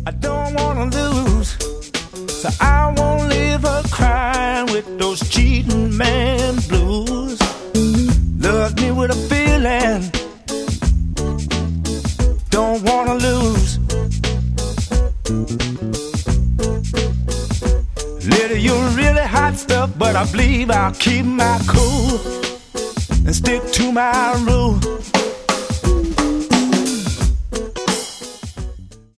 I don't wanna lose, so I won't leave her crying with those cheating man blues. Love me with a feeling, don't wanna lose. Lady, you're really hot stuff, but I believe I'll keep my cool and stick to my rule.